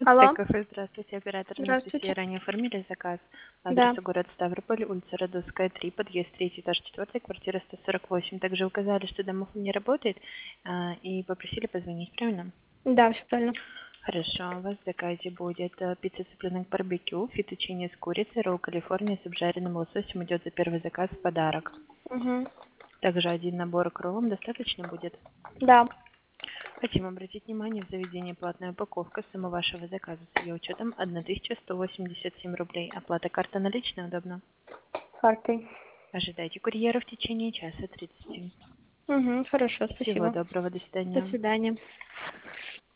Алло, Кафе, здравствуйте, оператор здравствуйте. Анастасия. Ранее оформили заказ по Да, адресу город Ставрополь, улица Радовская, 3, подъезд 3, этаж 4, квартира 148. Также указали, что домофон не работает, и попросили позвонить, правильно? да, все правильно. Хорошо, у вас в заказе будет пицца цыпленок барбекю, фетучини с курицей, ролл Калифорния с обжаренным лососем. Идет за первый заказ в подарок. Угу. Также один набор к роллам достаточно будет. Да, Хотим обратить внимание, в заведении платная упаковка. Сумма вашего заказа с ее учетом 1187 рублей. Оплата карта наличная удобно. картой. Ожидайте курьера в течение часа 30. Угу, хорошо, Всего спасибо. доброго, до До свидания. свидания.